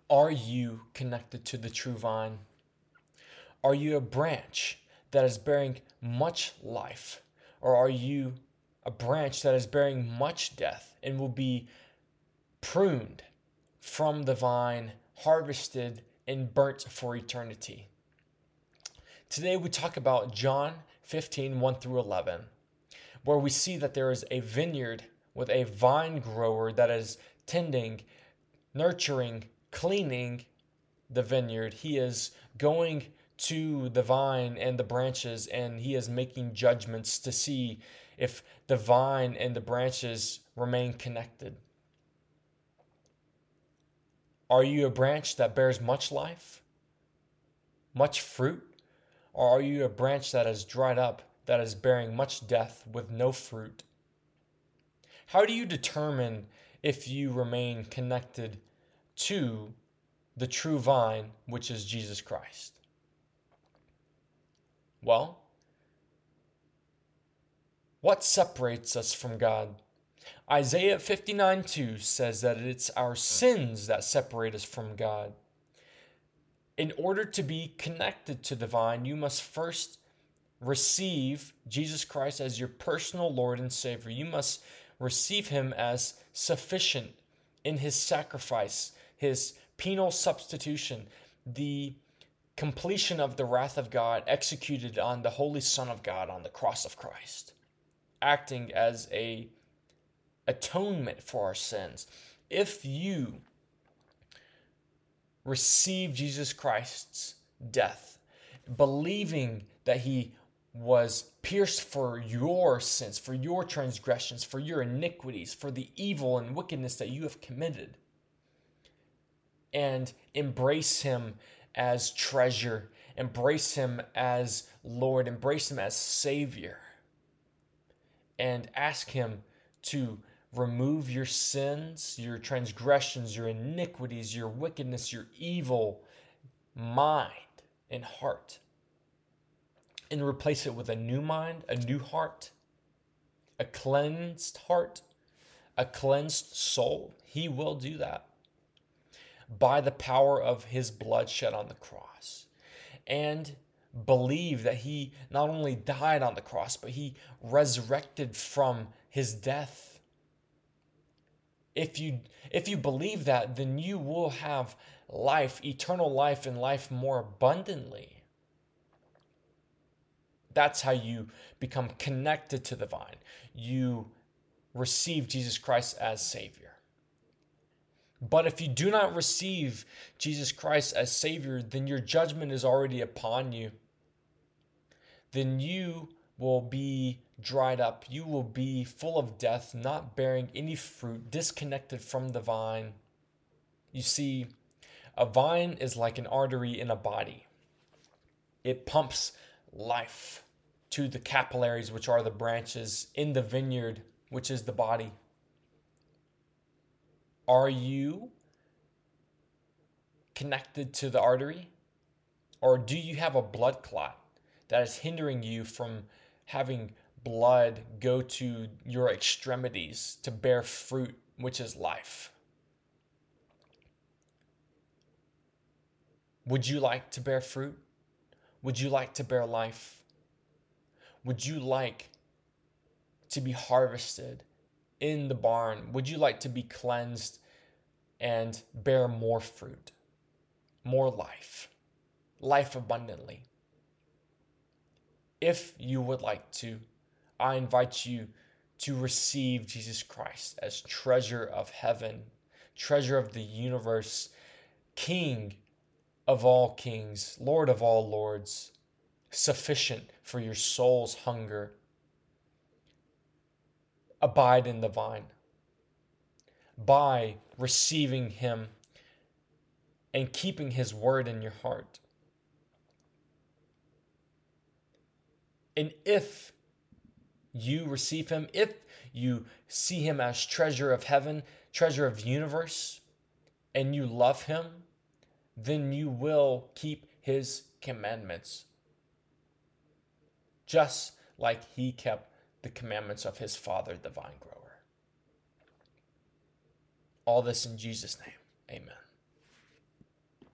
Are you connected to the true vine? Are you a branch that is bearing much life? Or are you a branch that is bearing much death and will be pruned from the vine, harvested, and burnt for eternity? Today we talk about John 15, 1 through 11, where we see that there is a vineyard with a vine grower that is tending, nurturing, cleaning the vineyard. He is going to the vine and the branches, and he is making judgments to see if the vine and the branches remain connected. Are you a branch that bears much life, much fruit? Or are you a branch that is dried up, that is bearing much death with no fruit? How do you determine if you remain connected to the true vine, which is Jesus Christ? Well, what separates us from God? Isaiah 59:2 says that it's our sins that separate us from God. In order to be connected to the vine, you must first receive Jesus Christ as your personal Lord and Savior. You must receive him as sufficient in his sacrifice, his penal substitution, the completion of the wrath of God executed on the Holy Son of God on the cross of Christ, acting as a atonement for our sins. If you receive Jesus Christ's death, believing that he was pierced for your sins, for your transgressions, for your iniquities, for the evil and wickedness that you have committed, and embrace him as treasure, embrace him as Lord, embrace him as Savior, and ask him to remove your sins, your transgressions, your iniquities, your wickedness, your evil mind and heart, and replace it with a new mind, a new heart, a cleansed heart, a cleansed soul. He will do that by the power of his blood shed on the cross. And believe that he not only died on the cross, but he resurrected from his death. If you believe that, then you will have life, eternal life, and life more abundantly. That's how you become connected to the vine. You receive Jesus Christ as Savior. But if you do not receive Jesus Christ as Savior, then your judgment is already upon you. Then you will be dried up. You will be full of death, not bearing any fruit, disconnected from the vine. You see, a vine is like an artery in a body. It pumps life to the capillaries, which are the branches, in the vineyard, which is the body. Are you connected to the artery? Or do you have a blood clot that is hindering you from having blood go to your extremities to bear fruit, which is life? Would you like to bear fruit? Would you like to bear life? Would you like to be harvested in the barn? Would you like to be cleansed and bear more fruit, more life, life abundantly? If you would like to, I invite you to receive Jesus Christ as treasure of heaven, treasure of the universe, King of all kings, Lord of all lords, sufficient for your soul's hunger. Abide in the vine by receiving him and keeping his word in your heart. And if you receive him, if you see him as treasure of heaven, treasure of the universe, and you love him, then you will keep his commandments, just like he kept the commandments of his Father, the vine grower. All this in Jesus' name. Amen.